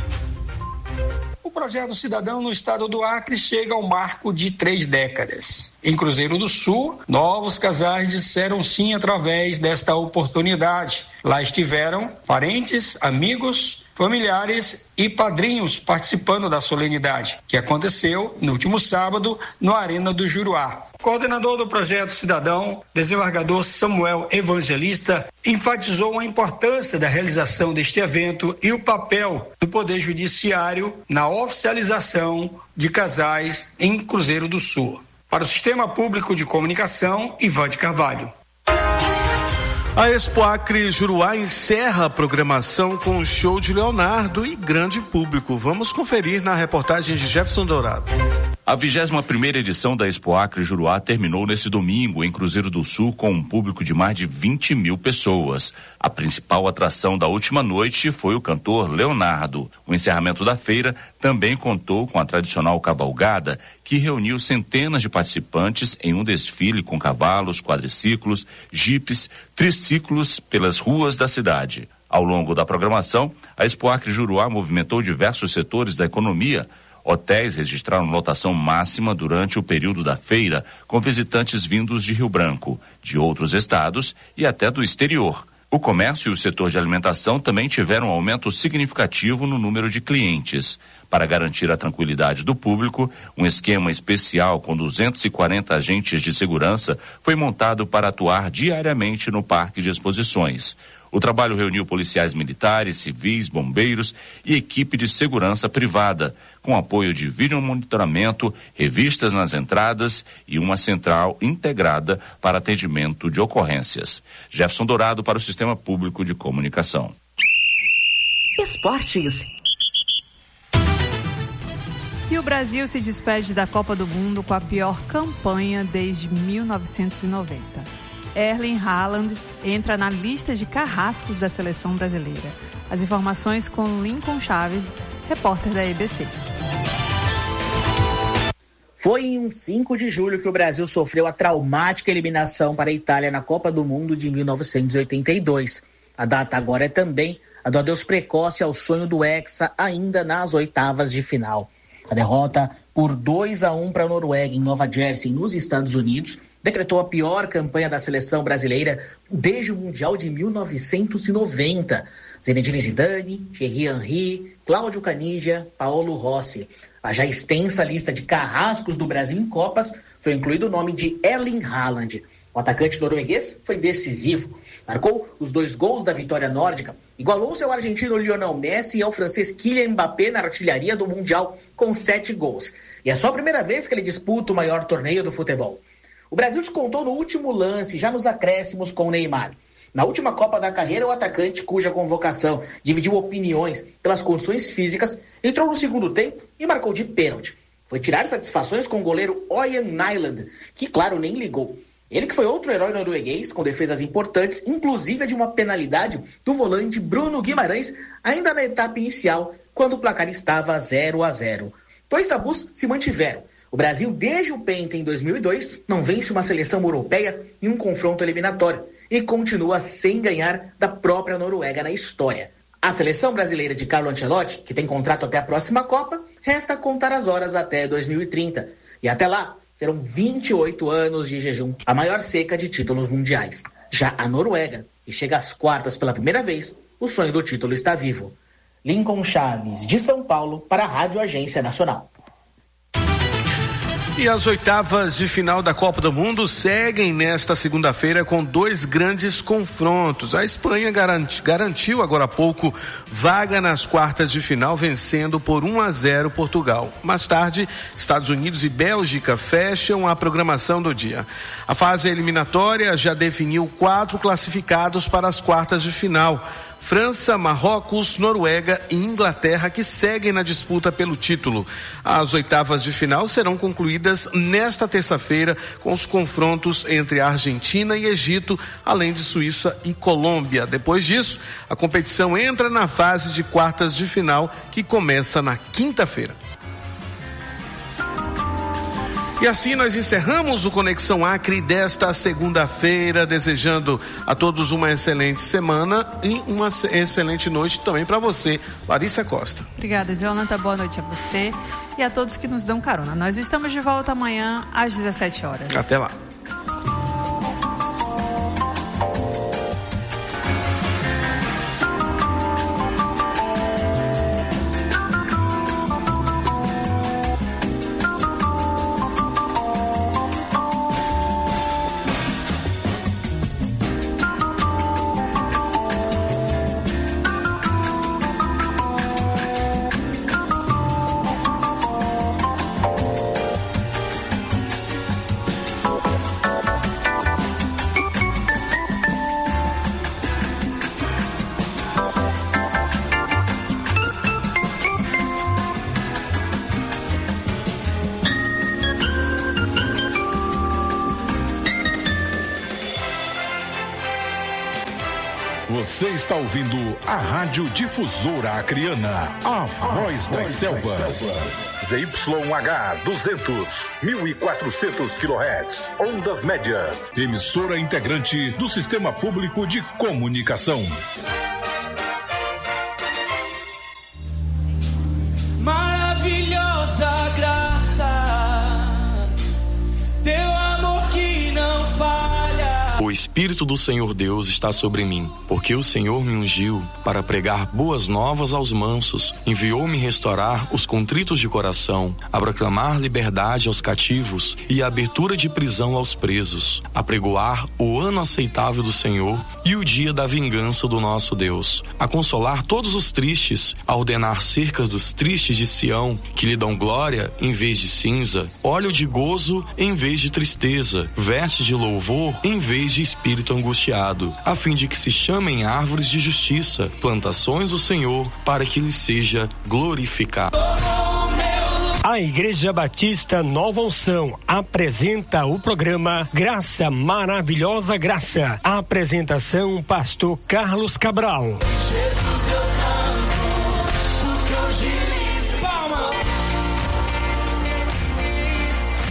O projeto Cidadão no estado do Acre chega ao marco de 3 décadas. Em Cruzeiro do Sul, novos casais disseram sim através desta oportunidade. Lá estiveram parentes, amigos, familiares e padrinhos participando da solenidade, que aconteceu no último sábado no Arena do Juruá. Coordenador do projeto Cidadão, desembargador Samuel Evangelista, enfatizou a importância da realização deste evento e o papel do Poder Judiciário na oficialização de casais em Cruzeiro do Sul. Para o Sistema Público de Comunicação, Ivan de Carvalho. A Expo Acre Juruá encerra a programação com o show de Leonardo e grande público. Vamos conferir na reportagem de Jefferson Dourado. A 21ª edição da Expo Acre Juruá terminou nesse domingo em Cruzeiro do Sul com um público de mais de 20 mil pessoas. A principal atração da última noite foi o cantor Leonardo. O encerramento da feira também contou com a tradicional cavalgada, que reuniu centenas de participantes em um desfile com cavalos, quadriciclos, jipes, triciclos pelas ruas da cidade. Ao longo da programação, a Expo Acre Juruá movimentou diversos setores da economia. Hotéis registraram lotação máxima durante o período da feira, com visitantes vindos de Rio Branco, de outros estados e até do exterior. O comércio e o setor de alimentação também tiveram um aumento significativo no número de clientes. Para garantir a tranquilidade do público, um esquema especial com 240 agentes de segurança foi montado para atuar diariamente no parque de exposições. O trabalho reuniu policiais militares, civis, bombeiros e equipe de segurança privada, com apoio de vídeo monitoramento, revistas nas entradas e uma central integrada para atendimento de ocorrências. Jefferson Dourado para o Sistema Público de Comunicação. Esportes. E o Brasil se despede da Copa do Mundo com a pior campanha desde 1990. Erling Haaland entra na lista de carrascos da seleção brasileira. As informações com Lincoln Chaves, repórter da EBC. Foi em um 5 de julho que o Brasil sofreu a traumática eliminação para a Itália na Copa do Mundo de 1982. A data agora é também a do adeus precoce ao sonho do Hexa, ainda nas oitavas de final. A derrota por 2-1 para a Noruega em Nova Jersey, nos Estados Unidos, decretou a pior campanha da seleção brasileira desde o Mundial de 1990. Zinedine Zidane, Thierry Henry, Cláudio Caniggia, Paolo Rossi. A já extensa lista de carrascos do Brasil em Copas foi incluído o nome de Erling Haaland. O atacante norueguês foi decisivo. Marcou os 2 gols da vitória nórdica, igualou-se ao argentino Lionel Messi e ao francês Kylian Mbappé na artilharia do Mundial com 7 gols. E é só a primeira vez que ele disputa o maior torneio do futebol. O Brasil descontou no último lance, já nos acréscimos com o Neymar. Na última Copa da carreira, o atacante, cuja convocação dividiu opiniões pelas condições físicas, entrou no segundo tempo e marcou de pênalti. Foi tirar satisfações com o goleiro Ørjan Nyland, que, claro, nem ligou. Ele que foi outro herói norueguês, com defesas importantes, inclusive a de uma penalidade do volante Bruno Guimarães, ainda na etapa inicial, quando o placar estava 0-0. 2 tabus se mantiveram. O Brasil, desde o Penta em 2002, não vence uma seleção europeia em um confronto eliminatório e continua sem ganhar da própria Noruega na história. A seleção brasileira de Carlo Ancelotti, que tem contrato até a próxima Copa, resta contar as horas até 2030. E até lá, serão 28 anos de jejum, a maior seca de títulos mundiais. Já a Noruega, que chega às quartas pela primeira vez, o sonho do título está vivo. Lincoln Chaves, de São Paulo, para a Rádio Agência Nacional. E as oitavas de final da Copa do Mundo seguem nesta segunda-feira com 2 grandes confrontos. A Espanha garantiu agora há pouco vaga nas quartas de final, vencendo por 1-0 Portugal. Mais tarde, Estados Unidos e Bélgica fecham a programação do dia. A fase eliminatória já definiu 4 classificados para as quartas de final. França, Marrocos, Noruega e Inglaterra, que seguem na disputa pelo título. As oitavas de final serão concluídas nesta terça-feira com os confrontos entre a Argentina e Egito, além de Suíça e Colômbia. Depois disso, a competição entra na fase de quartas de final, que começa na quinta-feira. E assim nós encerramos o Conexão Acre desta segunda-feira, desejando a todos uma excelente semana e uma excelente noite também para você, Larissa Costa. Obrigada, Jonathan. Boa noite a você e a todos que nos dão carona. Nós estamos de volta amanhã às 17 horas. Até lá. Você está ouvindo a Rádio Difusora Acreana, a voz das selvas. ZYH 200, 1400 kHz, ondas médias. Emissora integrante do Sistema Público de Comunicação. Maravilhosa graça, teu amor que não falha. O Espírito do Senhor Deus está sobre mim, porque o Senhor me ungiu para pregar boas novas aos mansos, enviou-me restaurar os contritos de coração, a proclamar liberdade aos cativos e a abertura de prisão aos presos, a pregoar o ano aceitável do Senhor e o dia da vingança do nosso Deus, a consolar todos os tristes, a ordenar cerca dos tristes de Sião, que lhe dão glória em vez de cinza, óleo de gozo em vez de tristeza, vestes de louvor em vez de espírito angustiado, a fim de que se chamem árvores de justiça, plantações do Senhor, para que lhe seja glorificado. A Igreja Batista Nova Unção apresenta o programa Graça Maravilhosa Graça. A apresentação, Pastor Carlos Cabral. Jesus, eu canto, porque hoje livre. Palma.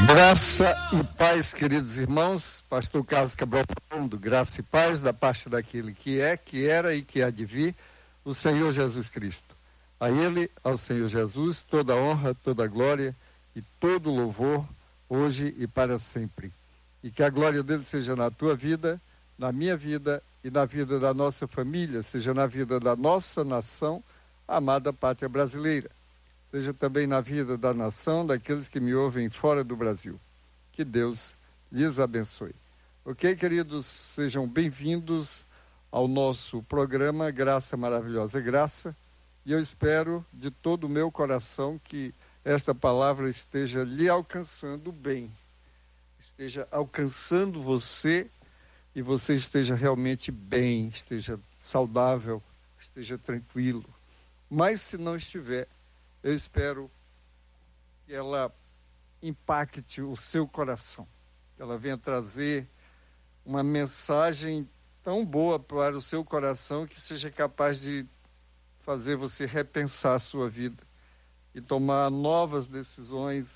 Graça e paz, queridos irmãos. Pastor Carlos Cabral falando, graça e paz da parte daquele que é, que era e que há de vir, o Senhor Jesus Cristo. A Ele, ao Senhor Jesus, toda honra, toda glória e todo louvor, hoje e para sempre. E que a glória dele seja na tua vida, na minha vida e na vida da nossa família, seja na vida da nossa nação, a amada pátria brasileira. Seja também na vida da nação, daqueles que me ouvem fora do Brasil. Que Deus lhes abençoe. Ok, queridos? Sejam bem-vindos ao nosso programa Graça Maravilhosa Graça. E eu espero de todo o meu coração que esta palavra esteja lhe alcançando bem. Esteja alcançando você e você esteja realmente bem, esteja saudável, esteja tranquilo. Mas se não estiver, eu espero que ela impacte o seu coração, que ela venha trazer uma mensagem tão boa para o seu coração que seja capaz de fazer você repensar a sua vida e tomar novas decisões,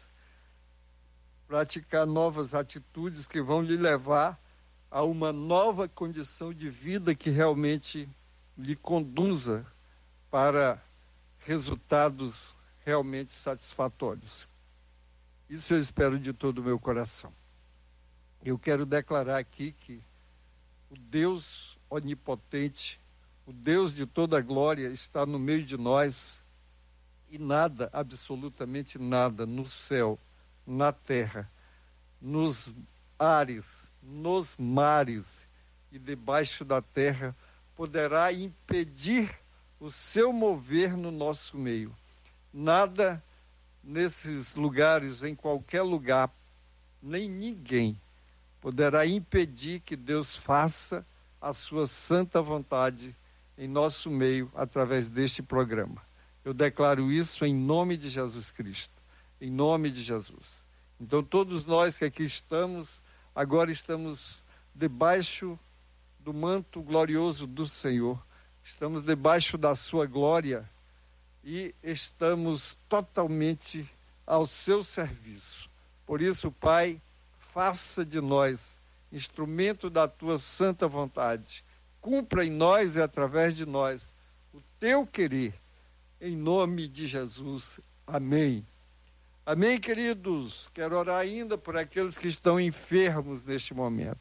praticar novas atitudes que vão lhe levar a uma nova condição de vida que realmente lhe conduza para resultados realmente satisfatórios. Isso eu espero de todo o meu coração. Eu quero declarar aqui que o Deus onipotente, o Deus de toda a glória está no meio de nós e nada, absolutamente nada, no céu, na terra, nos ares, nos mares e debaixo da terra poderá impedir o seu mover no nosso meio. Nada nesses lugares, em qualquer lugar, nem ninguém poderá impedir que Deus faça a sua santa vontade em nosso meio através deste programa. Eu declaro isso em nome de Jesus Cristo, em nome de Jesus. Então todos nós que aqui estamos, agora estamos debaixo do manto glorioso do Senhor, estamos debaixo da sua glória e estamos totalmente ao seu serviço. Por isso, Pai, faça de nós instrumento da tua santa vontade. Cumpra em nós e através de nós o teu querer, em nome de Jesus. Amém. Amém, queridos. Quero orar ainda por aqueles que estão enfermos neste momento.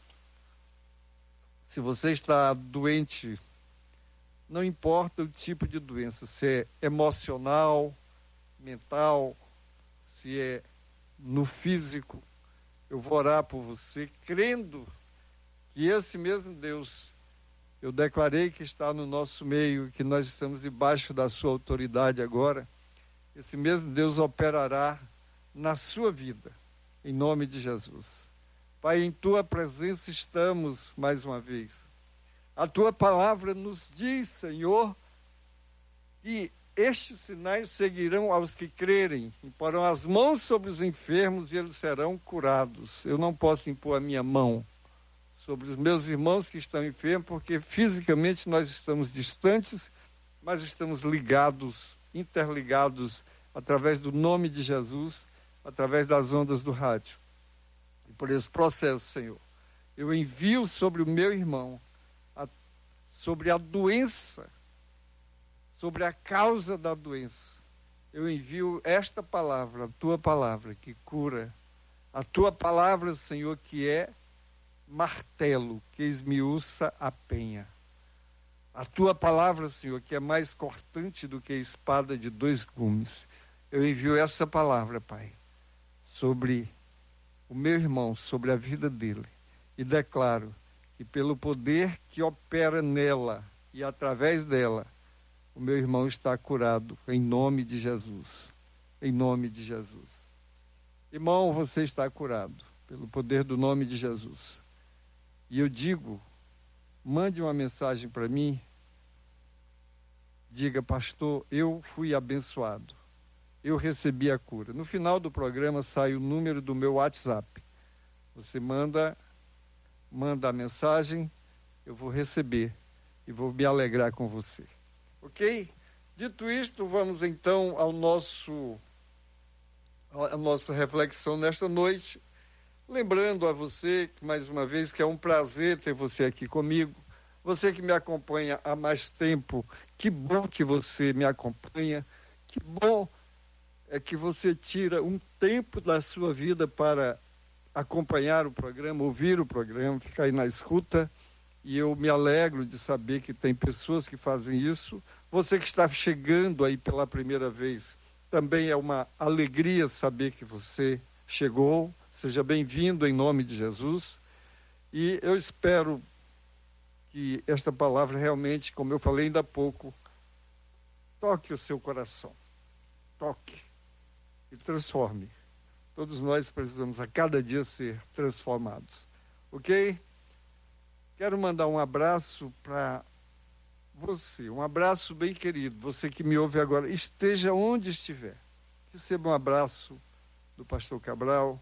Se você está doente, não importa o tipo de doença, se é emocional, mental, se é no físico, eu vou orar por você, crendo que esse mesmo Deus, eu declarei que está no nosso meio, que nós estamos debaixo da sua autoridade agora, esse mesmo Deus operará na sua vida, em nome de Jesus. Pai, em tua presença estamos mais uma vez. A tua palavra nos diz, Senhor, que estes sinais seguirão aos que crerem, imporão as mãos sobre os enfermos e eles serão curados. Eu não posso impor a minha mão sobre os meus irmãos que estão enfermos, porque fisicamente nós estamos distantes, mas estamos ligados, interligados, através do nome de Jesus, através das ondas do rádio. E por esse processo, Senhor, eu envio sobre o meu irmão, sobre a doença, sobre a causa da doença. Eu envio esta palavra, a tua palavra que cura, a tua palavra, Senhor, que é martelo, que esmiuça a penha. A tua palavra, Senhor, que é mais cortante do que a espada de 2 gumes. Eu envio essa palavra, Pai, sobre o meu irmão, sobre a vida dele, e declaro que pelo poder que opera nela e através dela, o meu irmão está curado, em nome de Jesus. Em nome de Jesus. Irmão, você está curado, pelo poder do nome de Jesus. E eu digo, mande uma mensagem para mim, diga, pastor, eu fui abençoado, eu recebi a cura. No final do programa sai o número do meu WhatsApp. Você manda a mensagem, eu vou receber e vou me alegrar com você. Ok? Dito isto, vamos então ao nosso a nossa reflexão nesta noite, lembrando a você, mais uma vez, que é um prazer ter você aqui comigo. Você que me acompanha há mais tempo, que bom que você me acompanha, que bom é que você tira um tempo da sua vida para acompanhar o programa, ouvir o programa, ficar aí na escuta, e eu me alegro de saber que tem pessoas que fazem isso. Você que está chegando aí pela primeira vez, também é uma alegria saber que você chegou. Seja bem-vindo em nome de Jesus. E eu espero que esta palavra realmente, como eu falei ainda há pouco, toque o seu coração. Toque e transforme. Todos nós precisamos a cada dia ser transformados. Ok? Quero mandar um abraço para você, um abraço bem querido, você que me ouve agora, esteja onde estiver. Receba um abraço do pastor Cabral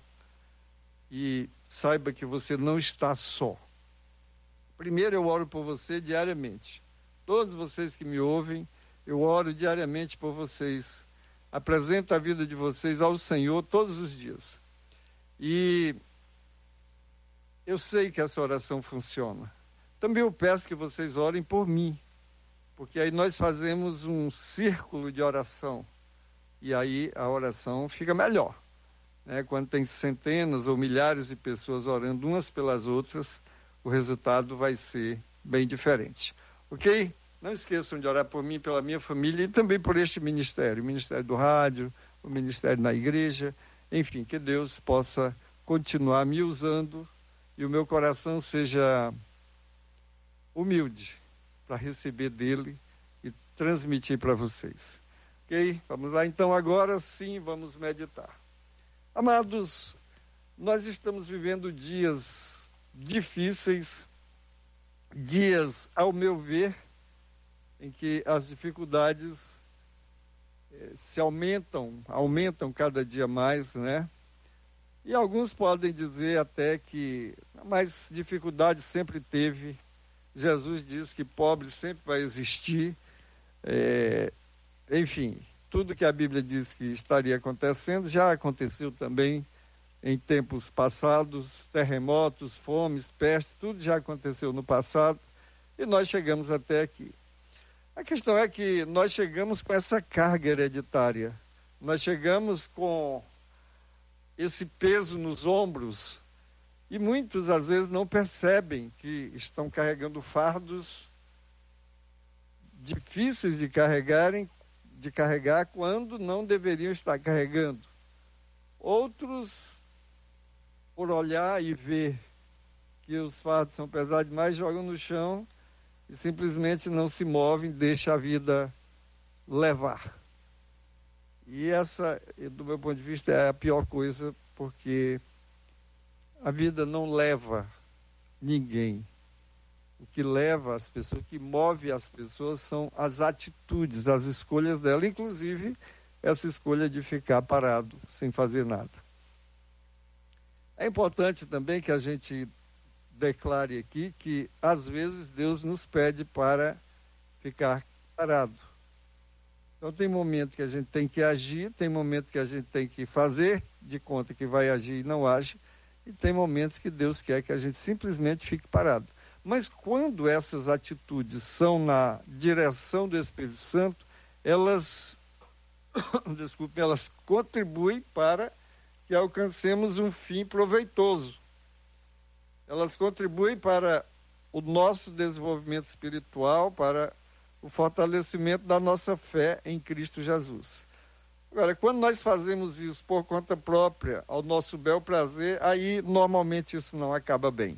e saiba que você não está só. Primeiro, eu oro por você diariamente. Todos vocês que me ouvem, eu oro diariamente por vocês. Apresento a vida de vocês ao Senhor todos os dias. E eu sei que essa oração funciona. Também eu peço que vocês orem por mim, porque aí nós fazemos um círculo de oração. E aí a oração fica melhor, né? Quando tem centenas ou milhares de pessoas orando umas pelas outras, o resultado vai ser bem diferente. Ok? Não esqueçam de orar por mim, pela minha família e também por este ministério, o Ministério do Rádio, o Ministério na Igreja, enfim, que Deus possa continuar me usando e o meu coração seja humilde para receber dele e transmitir para vocês. Ok? Vamos lá então, agora sim vamos meditar. Amados, nós estamos vivendo dias difíceis, dias, ao meu ver, em que as dificuldades se aumentam cada dia mais, né? E alguns podem dizer até que mais dificuldade sempre teve. Jesus diz que pobre sempre vai existir. Enfim, tudo que a Bíblia diz que estaria acontecendo já aconteceu também em tempos passados. Terremotos, fomes, pestes, tudo já aconteceu no passado e nós chegamos até aqui. A questão é que nós chegamos com essa carga hereditária, nós chegamos com esse peso nos ombros e muitos às vezes não percebem que estão carregando fardos difíceis de carregar quando não deveriam estar carregando. Outros, por olhar e ver que os fardos são pesados demais, jogam no chão e simplesmente não se movem, deixa a vida levar. E essa, do meu ponto de vista, é a pior coisa, porque a vida não leva ninguém. O que leva as pessoas, o que move as pessoas são as atitudes, as escolhas dela, inclusive essa escolha de ficar parado, sem fazer nada. É importante também que a gente declare aqui que às vezes Deus nos pede para ficar parado. Então tem momento que a gente tem que agir, tem momento que a gente tem que fazer de conta que vai agir e não age, e tem momentos que Deus quer que a gente simplesmente fique parado. Mas quando essas atitudes são na direção do Espírito Santo, elas elas contribuem para que alcancemos um fim proveitoso. Elas contribuem para o nosso desenvolvimento espiritual, para o fortalecimento da nossa fé em Cristo Jesus. Agora, quando nós fazemos isso por conta própria, ao nosso bel prazer, aí normalmente isso não acaba bem.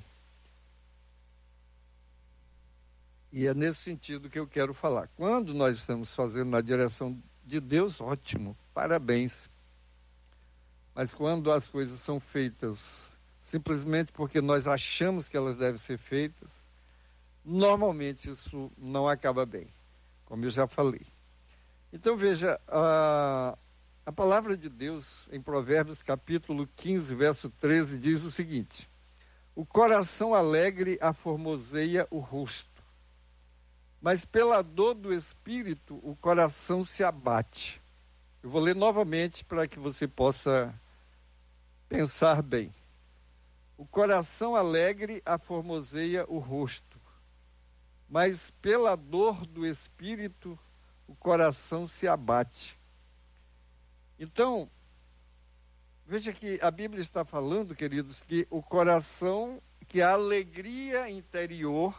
E é nesse sentido que eu quero falar. Quando nós estamos fazendo na direção de Deus, ótimo, parabéns. Mas quando as coisas são feitas simplesmente porque nós achamos que elas devem ser feitas, normalmente isso não acaba bem, como eu já falei. Então veja, a palavra de Deus em Provérbios capítulo 15, verso 13 diz o seguinte: o coração alegre aformoseia o rosto, mas pela dor do espírito o coração se abate. Eu vou ler novamente para que você possa pensar bem. O coração alegre aformoseia o rosto, mas pela dor do espírito o coração se abate. Então, veja que a Bíblia está falando, queridos, que o coração, que a alegria interior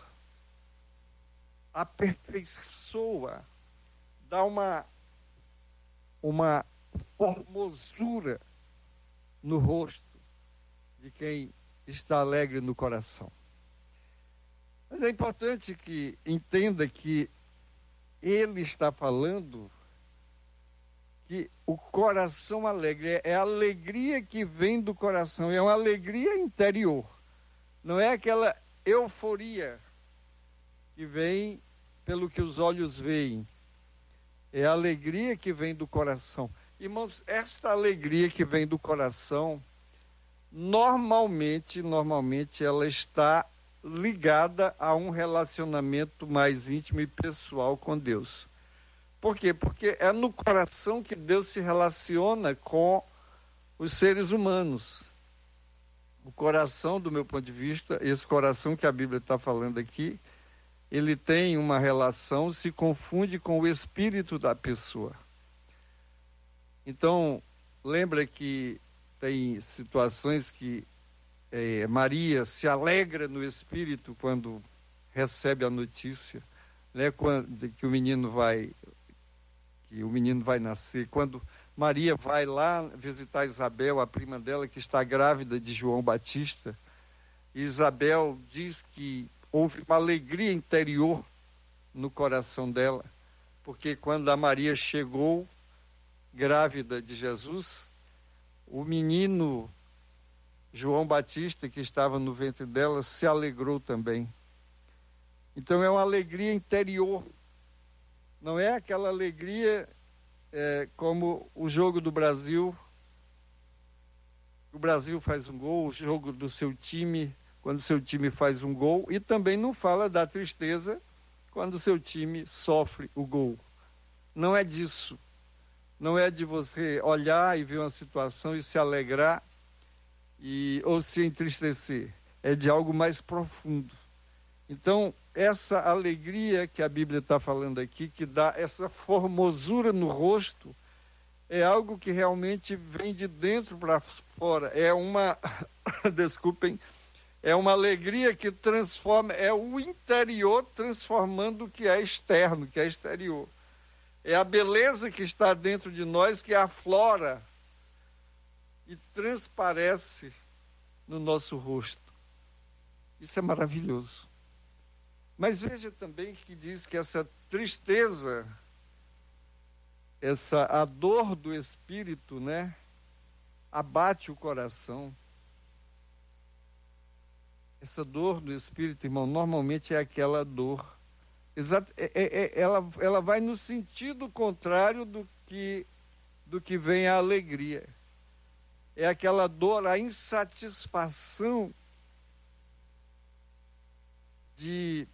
aperfeiçoa, dá uma formosura no rosto de quem está alegre no coração. Mas é importante que entenda que ele está falando que o coração alegre é a alegria que vem do coração, é uma alegria interior, não é aquela euforia que vem pelo que os olhos veem, é a alegria que vem do coração. Irmãos, esta alegria que vem do coração, normalmente ela está ligada a um relacionamento mais íntimo e pessoal com Deus. Por quê? Porque é no coração que Deus se relaciona com os seres humanos. O coração, do meu ponto de vista, esse coração que a Bíblia está falando aqui, ele tem uma relação, se confunde com o espírito da pessoa. Então, lembra que tem situações que Maria se alegra no espírito quando recebe a notícia, né, que o menino vai nascer. Quando Maria vai lá visitar Isabel, a prima dela, que está grávida de João Batista, e Isabel diz que houve uma alegria interior no coração dela, porque quando a Maria chegou grávida de Jesus, o menino João Batista, que estava no ventre dela, se alegrou também. Então é uma alegria interior, não é aquela alegria como o jogo do Brasil. O Brasil faz um gol, o jogo do seu time, quando o seu time faz um gol, e também não fala da tristeza quando o seu time sofre o gol. Não é disso. Não é de você olhar e ver uma situação e se alegrar ou se entristecer. É de algo mais profundo. Então, essa alegria que a Bíblia está falando aqui, que dá essa formosura no rosto, é algo que realmente vem de dentro para fora. É uma, desculpem, é uma alegria que transforma, é o interior transformando o que é externo, que é exterior. É a beleza que está dentro de nós que aflora e transparece no nosso rosto. Isso é maravilhoso. Mas veja também que diz que essa tristeza, a dor do espírito, né, abate o coração. Essa dor do espírito, irmão, normalmente é aquela dor. Ela vai no sentido contrário do que vem a alegria. É aquela dor, a insatisfação de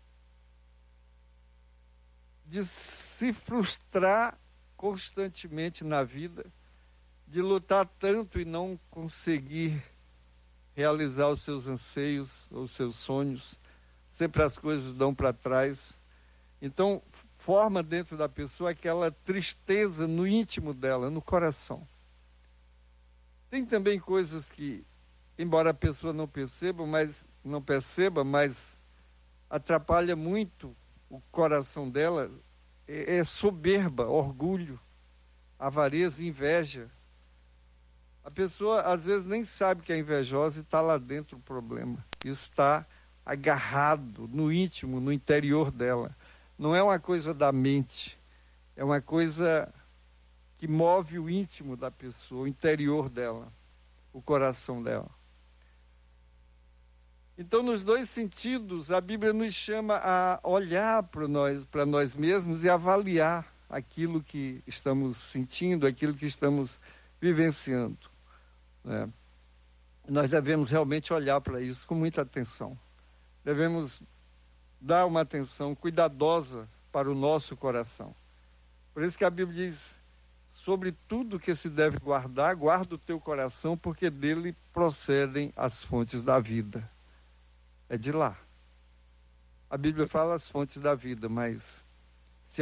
se frustrar constantemente na vida, de lutar tanto e não conseguir realizar os seus anseios, os seus sonhos. Sempre as coisas dão para trás. Então, forma dentro da pessoa aquela tristeza no íntimo dela, no coração. Tem também coisas que, embora a pessoa não perceba, mas atrapalha muito o coração dela, é soberba, orgulho, avareza, inveja. A pessoa às vezes nem sabe que é invejosa e está lá dentro o problema. Isso está agarrado no íntimo, no interior dela. Não é uma coisa da mente, é uma coisa que move o íntimo da pessoa, o interior dela, o coração dela. Então, nos dois sentidos, a Bíblia nos chama a olhar para nós mesmos e avaliar aquilo que estamos sentindo, aquilo que estamos vivenciando, né? Nós devemos realmente olhar para isso com muita atenção. Devemos dar uma atenção cuidadosa para o nosso coração. Por isso que a Bíblia diz: sobre tudo que se deve guardar, guarda o teu coração, porque dele procedem as fontes da vida. É de lá. A Bíblia fala as fontes da vida, mas